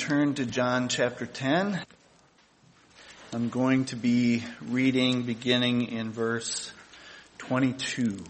turn to John chapter 10. I'm going to be reading beginning in verse 22.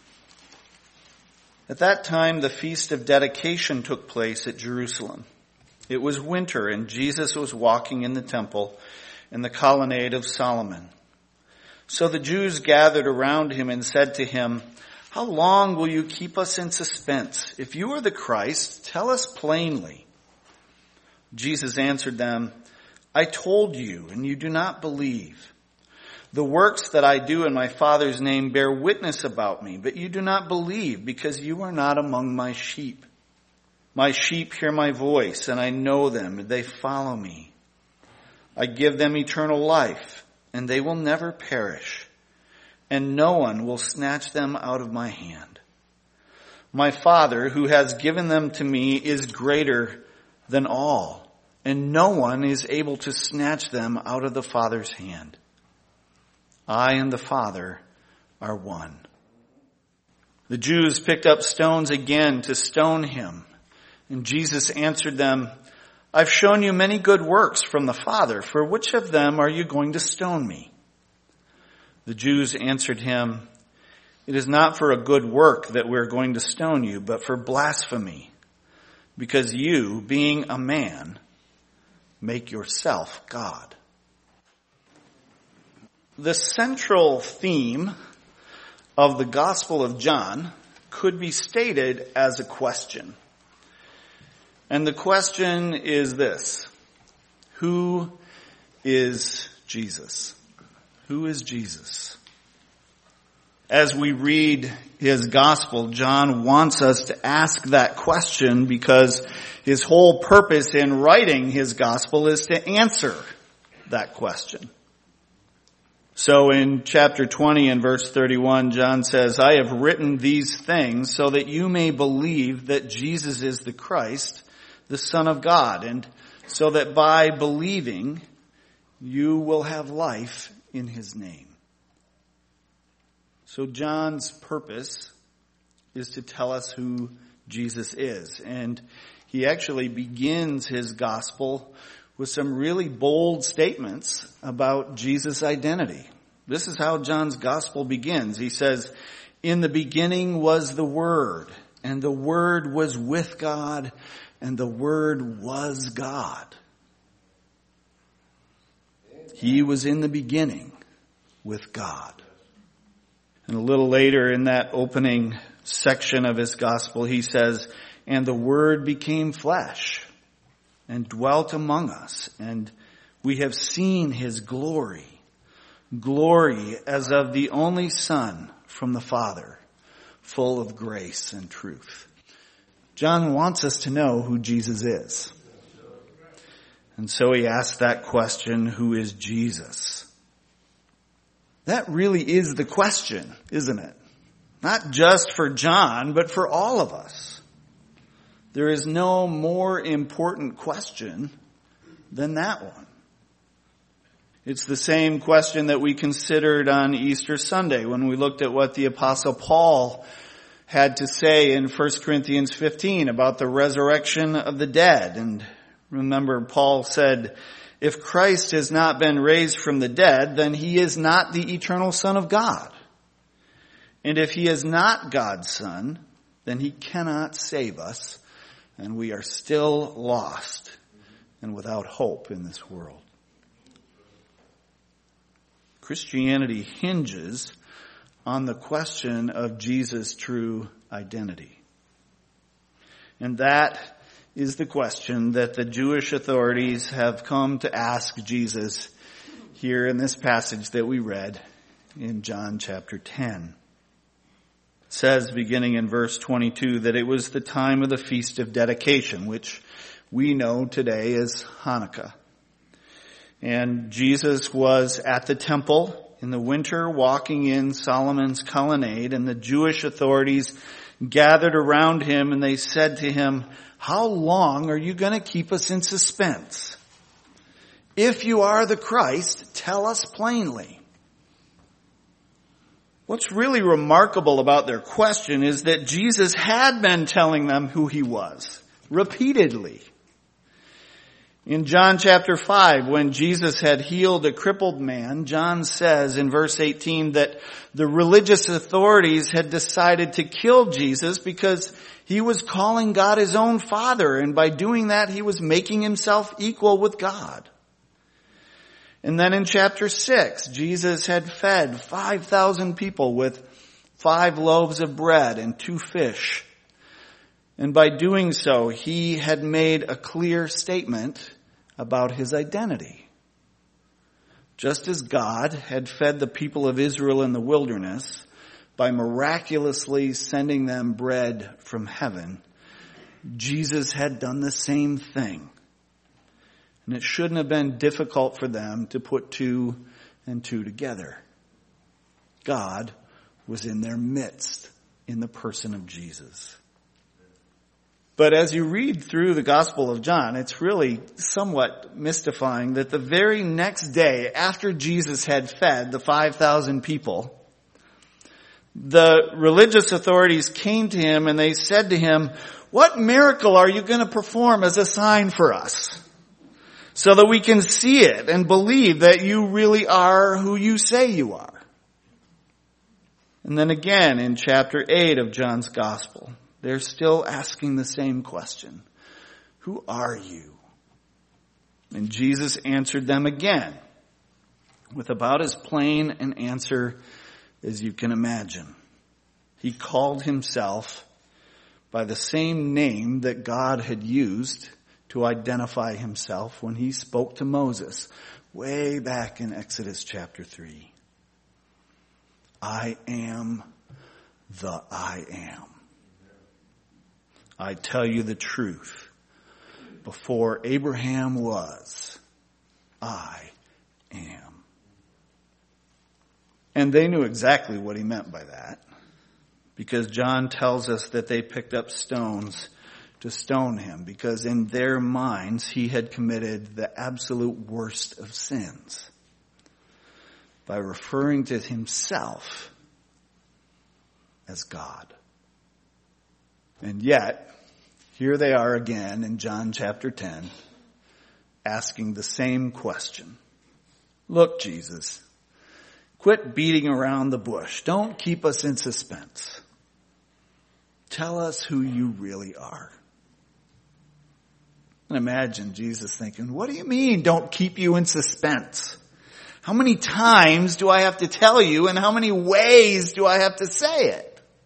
At that time, the feast of dedication took place at Jerusalem. It was winter, and Jesus was walking in the temple in the colonnade of Solomon. So the Jews gathered around him and said to him, "How long will you keep us in suspense? If you are the Christ, tell us plainly." Jesus answered them, "I told you, and you do not believe. The works that I do in my Father's name bear witness about me, but you do not believe because you are not among my sheep. My sheep hear my voice, and I know them, and they follow me. I give them eternal life, and they will never perish, and no one will snatch them out of my hand. My Father, who has given them to me, is greater than all, and no one is able to snatch them out of the Father's hand. I and the Father are one." The Jews picked up stones again to stone him, and Jesus answered them, "I've shown you many good works from the Father. For which of them are you going to stone me?" The Jews answered him, "It is not for a good work that we're going to stone you, but for blasphemy, because you, being a man, make yourself God." The central theme of the Gospel of John could be stated as a question. And the question is this: who is Jesus? Who is Jesus? As we read his gospel, John wants us to ask that question because his whole purpose in writing his gospel is to answer that question. So in chapter 20 and verse 31, John says, "I have written these things so that you may believe that Jesus is the Christ, the Son of God, and so that by believing you will have life in his name." So John's purpose is to tell us who Jesus is. And he actually begins his gospel with some really bold statements about Jesus' identity. This is how John's gospel begins. He says, "In the beginning was the Word, and the Word was with God, and the Word was God. He was in the beginning with God." And a little later in that opening section of his gospel, he says, "And the Word became flesh and dwelt among us, and we have seen his glory, glory as of the only Son from the Father, full of grace and truth." John wants us to know who Jesus is. And so he asks that question, who is Jesus? That really is the question, isn't it? Not just for John, but for all of us. There is no more important question than that one. It's the same question that we considered on Easter Sunday when we looked at what the Apostle Paul had to say in 1 Corinthians 15 about the resurrection of the dead. And remember, Paul said, if Christ has not been raised from the dead, then he is not the eternal Son of God. And if he is not God's Son, then he cannot save us, and we are still lost and without hope in this world. Christianity hinges on the question of Jesus' true identity. And that is the question that the Jewish authorities have come to ask Jesus here in this passage that we read in John chapter 10. It says, beginning in verse 22, that it was the time of the Feast of Dedication, which we know today as Hanukkah. And Jesus was at the temple in the winter walking in Solomon's colonnade, and the Jewish authorities gathered around him and they said to him, "How long are you going to keep us in suspense? If you are the Christ, tell us plainly." What's really remarkable about their question is that Jesus had been telling them who he was repeatedly. In John chapter 5, when Jesus had healed a crippled man, John says in verse 18 that the religious authorities had decided to kill Jesus because he was calling God his own Father, and by doing that he was making himself equal with God. And then in chapter 6, Jesus had fed 5,000 people with 5 loaves of bread and 2 fish. And by doing so, he had made a clear statement about his identity. Just as God had fed the people of Israel in the wilderness by miraculously sending them bread from heaven, Jesus had done the same thing. And it shouldn't have been difficult for them to put 2 and 2 together. God was in their midst in the person of Jesus. But as you read through the Gospel of John, it's really somewhat mystifying that the very next day after Jesus had fed the 5,000 people, the religious authorities came to him and they said to him, "What miracle are you going to perform as a sign for us, so that we can see it and believe that you really are who you say you are?" And then again in chapter 8 of John's Gospel, they're still asking the same question. Who are you? And Jesus answered them again with about as plain an answer as you can imagine. He called himself by the same name that God had used to identify himself when he spoke to Moses way back in Exodus chapter 3. I am the I am. I tell you the truth. Before Abraham was, I am. And they knew exactly what he meant by that, because John tells us that they picked up stones to stone him, because in their minds he had committed the absolute worst of sins by referring to himself as God. And yet, here they are again in John chapter 10, asking the same question. Look, Jesus, quit beating around the bush. Don't keep us in suspense. Tell us who you really are. And imagine Jesus thinking, what do you mean, don't keep you in suspense? How many times do I have to tell you, and how many ways do I have to say it?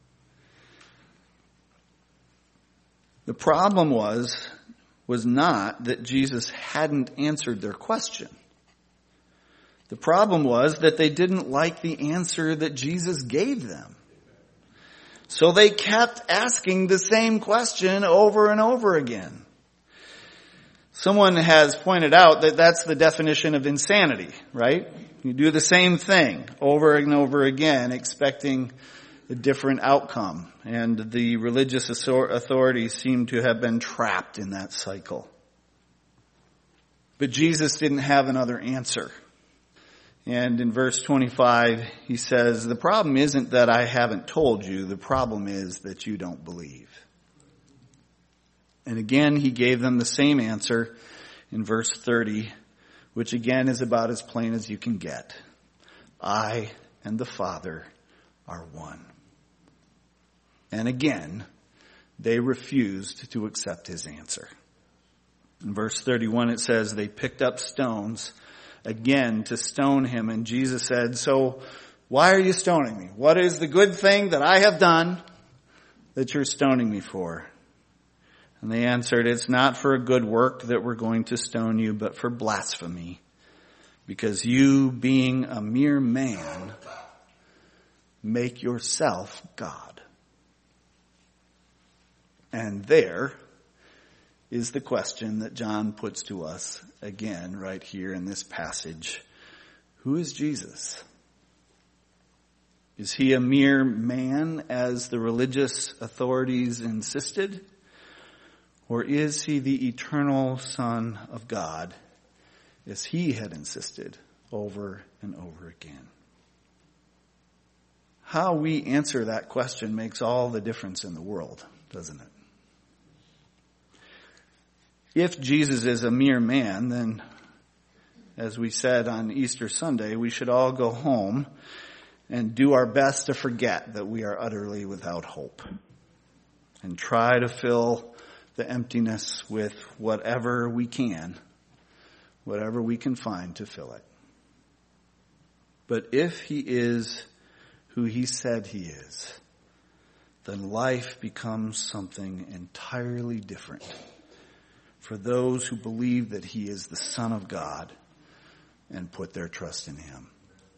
The problem was not that Jesus hadn't answered their question. The problem was that they didn't like the answer that Jesus gave them. So they kept asking the same question over and over again. Someone has pointed out that that's the definition of insanity, right? You do the same thing over and over again, expecting a different outcome. And the religious authorities seem to have been trapped in that cycle. But Jesus didn't have another answer. And in verse 25, he says, the problem isn't that I haven't told you. The problem is that you don't believe. And again, he gave them the same answer in verse 30, which again is about as plain as you can get. I and the Father are one. And again, they refused to accept his answer. In verse 31, it says, they picked up stones again to stone him. And Jesus said, so why are you stoning me? What is the good thing that I have done that you're stoning me for? And they answered, it's not for a good work that we're going to stone you, but for blasphemy. Because you, being a mere man, make yourself God. And there is the question that John puts to us again right here in this passage. Who is Jesus? Is he a mere man, as the religious authorities insisted? Or is he the eternal Son of God, as he had insisted over and over again? How we answer that question makes all the difference in the world, doesn't it? if Jesus is a mere man, then, as we said on Easter Sunday, we should all go home and do our best to forget that we are utterly without hope and try to fill the emptiness with whatever we can find to fill it. But if he is who he said he is, then life becomes something entirely different for those who believe that he is the Son of God and put their trust in him.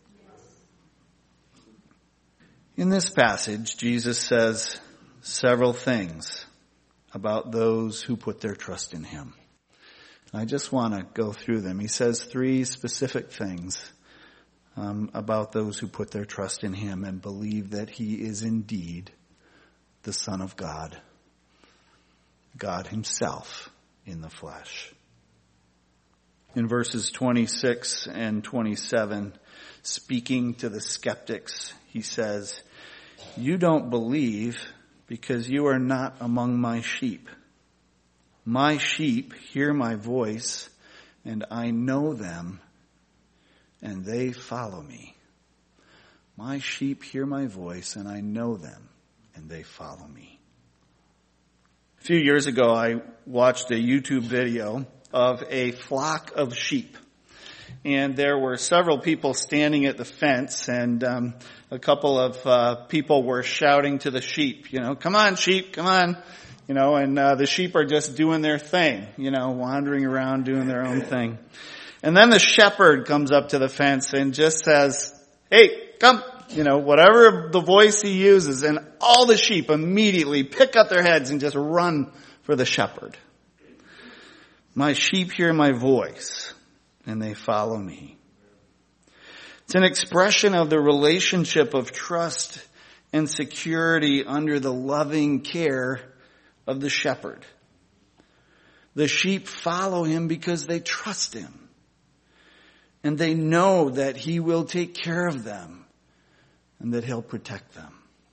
In this passage, Jesus says several things about those who put their trust in him. I just want to go through them. He says 3 specific things about those who put their trust in him and believe that he is indeed the Son of God, God himself in the flesh. In verses 26 and 27, speaking to the skeptics, he says, "You don't believe because you are not among my sheep. My sheep hear my voice, and I know them, and they follow me." My sheep hear my voice, and I know them, and they follow me. A few years ago, I watched a YouTube video of a flock of sheep. And there were several people standing at the fence, and a couple of people were shouting to the sheep, "Come on, sheep, come on." And the sheep are just doing their thing, wandering around doing their own thing. And then the shepherd comes up to the fence and just says, "Hey, come," whatever the voice he uses, and all the sheep immediately pick up their heads and just run for the shepherd. My sheep hear my voice, and they follow me. It's an expression of the relationship of trust and security under the loving care of the shepherd. The sheep follow him because they trust him, and they know that he will take care of them and that he'll protect them.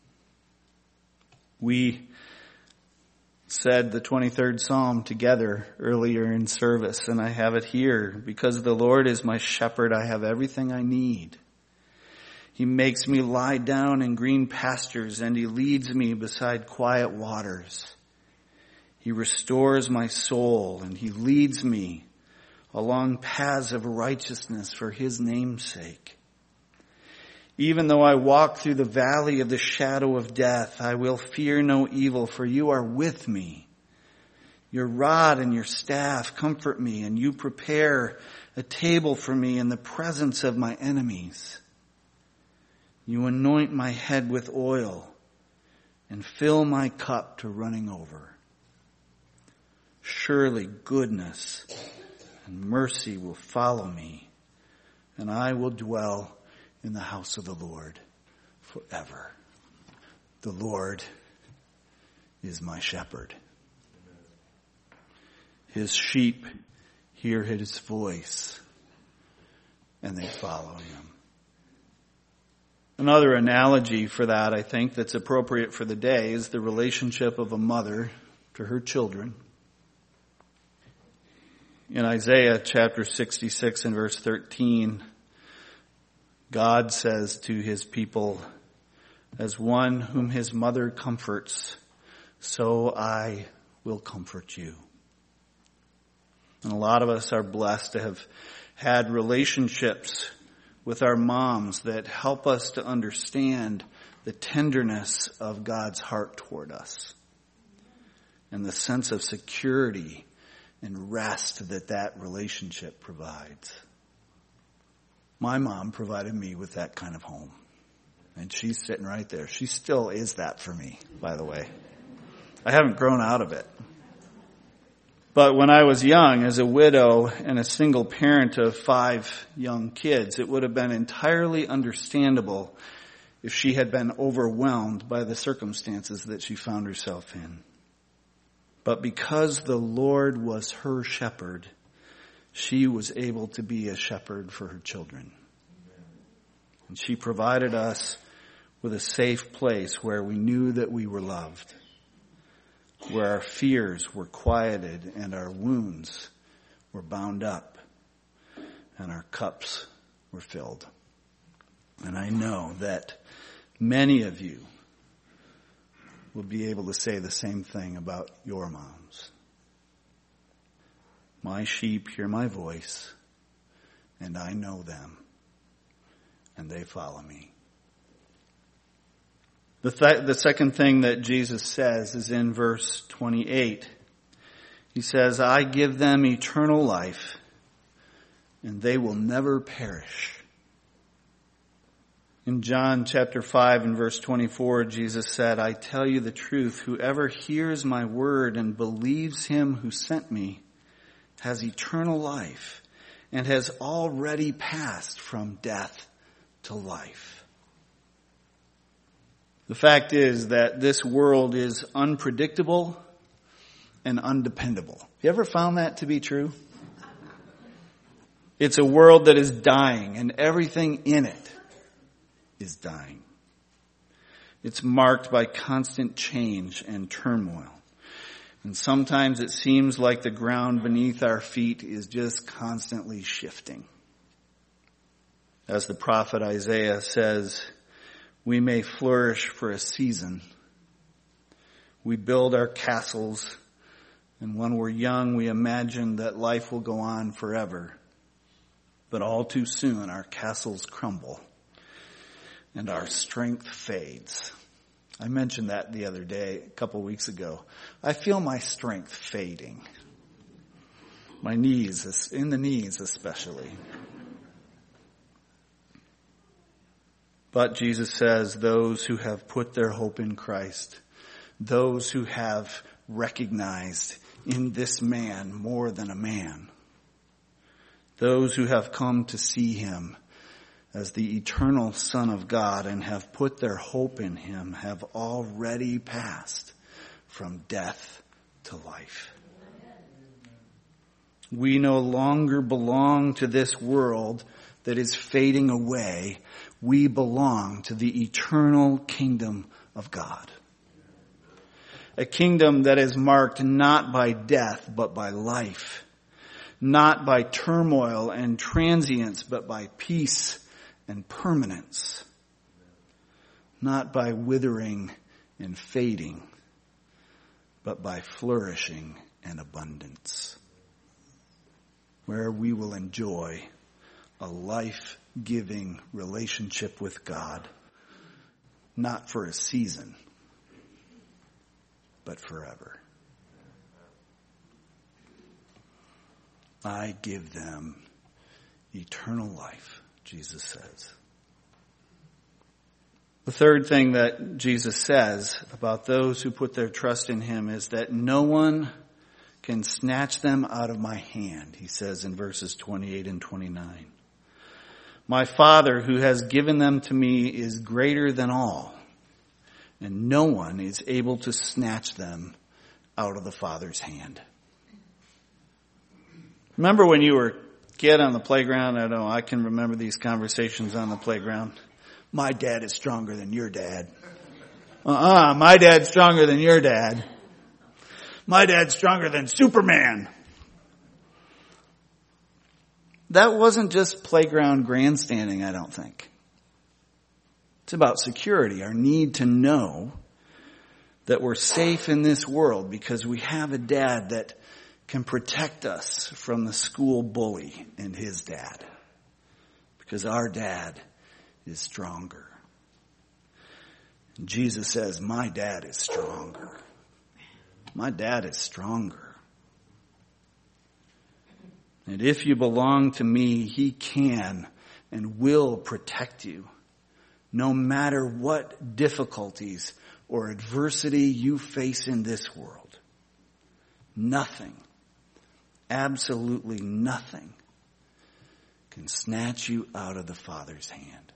We said the 23rd Psalm together earlier in service, and I have it here. "Because the Lord is my shepherd, I have everything I need. He makes me lie down in green pastures, and he leads me beside quiet waters. He restores my soul, and he leads me along paths of righteousness for his name's sake. Even though I walk through the valley of the shadow of death, I will fear no evil, for you are with me. Your rod and your staff comfort me, and you prepare a table for me in the presence of my enemies. You anoint my head with oil and fill my cup to running over. Surely goodness and mercy will follow me, and I will dwell in the house of the Lord forever. The Lord is my shepherd. His sheep hear his voice, and they follow him." Another analogy for that, I think, that's appropriate for the day is the relationship of a mother to her children. In Isaiah chapter 66 and verse 13, God says to his people, "As one whom his mother comforts, so I will comfort you." And a lot of us are blessed to have had relationships with our moms that help us to understand the tenderness of God's heart toward us and the sense of security and rest that relationship provides. My mom provided me with that kind of home. And she's sitting right there. She still is that for me, by the way. I haven't grown out of it. But when I was young, as a widow and a single parent of 5 young kids, it would have been entirely understandable if she had been overwhelmed by the circumstances that she found herself in. But because the Lord was her shepherd, she was able to be a shepherd for her children. And she provided us with a safe place where we knew that we were loved. where our fears were quieted and our wounds were bound up and our cups were filled. And I know that many of you will be able to say the same thing about your moms. My sheep hear my voice, and I know them, and they follow me. The second thing that Jesus says is in verse 28. He says, I give them eternal life, and they will never perish. In John chapter 5 and verse 24, Jesus said, I tell you the truth, whoever hears my word and believes him who sent me has eternal life and has already passed from death to life. The fact is that this world is unpredictable and undependable. You ever found that to be true? It's a world that is dying, and everything in it is dying. It's marked by constant change and turmoil. And sometimes it seems like the ground beneath our feet is just constantly shifting. As the prophet Isaiah says, we may flourish for a season. We build our castles, and when we're young, we imagine that life will go on forever. But all too soon, our castles crumble, and our strength fades. I mentioned that the other day, a couple weeks ago. I feel my strength fading. My knees, in the knees especially. But Jesus says those who have put their hope in Christ, those who have recognized in this man more than a man, those who have come to see him as the eternal Son of God and have put their hope in him have already passed from death to life. We no longer belong to this world that is fading away. We belong to the eternal kingdom of God. A kingdom that is marked not by death, but by life. Not by turmoil and transience, but by peace and permanence. Not by withering and fading, but by flourishing and abundance. Where we will enjoy a life-giving relationship with God, not for a season, but forever. I give them eternal life, Jesus says. The third thing that Jesus says about those who put their trust in him is that no one can snatch them out of my hand, he says in verses 28 and 29. My Father who has given them to me is greater than all, and no one is able to snatch them out of the Father's hand. Remember when you were a kid on the playground? I know I can remember these conversations on the playground. My dad is stronger than your dad. My dad's stronger than your dad. My dad's stronger than Superman. That wasn't just playground grandstanding, I don't think. It's about security, our need to know that we're safe in this world because we have a dad that can protect us from the school bully and his dad. Because our dad is stronger. And Jesus says, my dad is stronger. My dad is stronger. And if you belong to me, he can and will protect you, no matter what difficulties or adversity you face in this world. Nothing, absolutely nothing, can snatch you out of the Father's hand.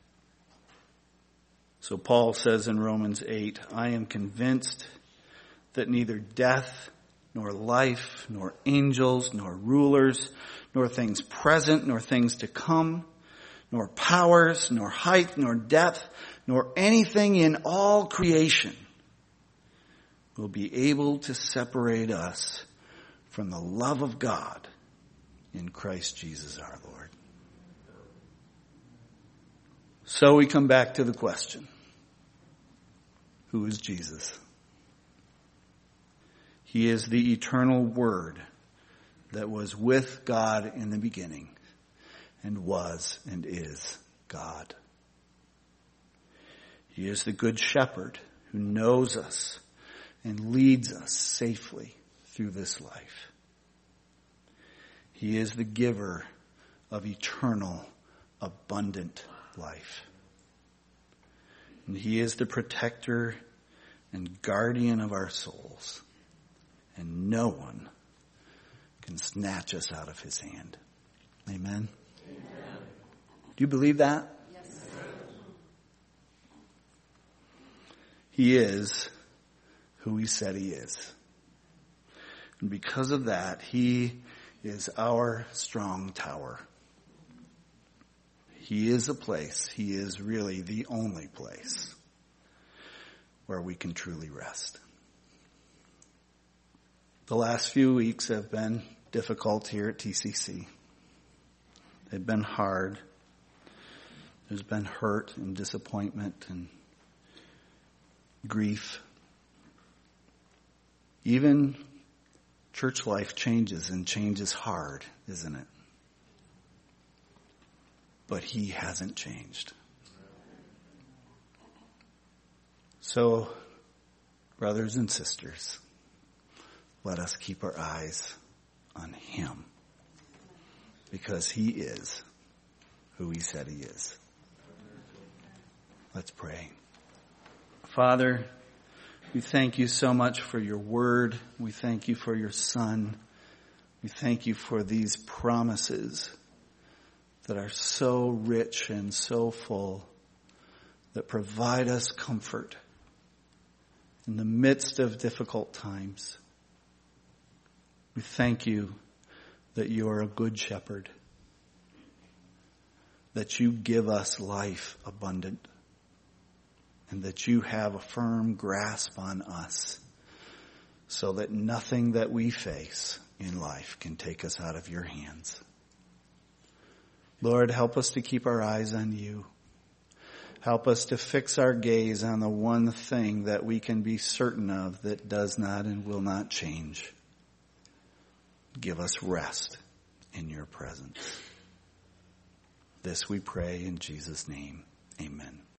So Paul says in Romans 8, I am convinced that neither death, nor life, nor angels, nor rulers, nor things present, nor things to come, nor powers, nor height, nor depth, nor anything in all creation will be able to separate us from the love of God in Christ Jesus our Lord. So we come back to the question, who is Jesus? He is the eternal Word that was with God in the beginning and was and is God. He is the Good Shepherd who knows us and leads us safely through this life. He is the giver of eternal, abundant life. And He is the protector and guardian of our souls. And no one can snatch us out of His hand. Amen? Amen. Do you believe that? Yes. He is who He said He is. And because of that, He is our strong tower. He is a place, He is really the only place where we can truly rest. The last few weeks have been difficult here at TCC. They've been hard. There's been hurt and disappointment and grief. Even church life changes, and change is hard, isn't it? But He hasn't changed. So, brothers and sisters, let us keep our eyes on Him, because He is who He said He is. Let's pray. Father, we thank You so much for Your Word. We thank You for Your Son. We thank You for these promises that are so rich and so full, that provide us comfort in the midst of difficult times. We thank You that You are a good shepherd, that You give us life abundant, and that You have a firm grasp on us, so that nothing that we face in life can take us out of Your hands. Lord, help us to keep our eyes on You. Help us to fix our gaze on the one thing that we can be certain of that does not and will not change. Give us rest in Your presence. This we pray in Jesus' name. Amen.